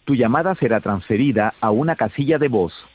Tu llamada será transferida a una casilla de voz.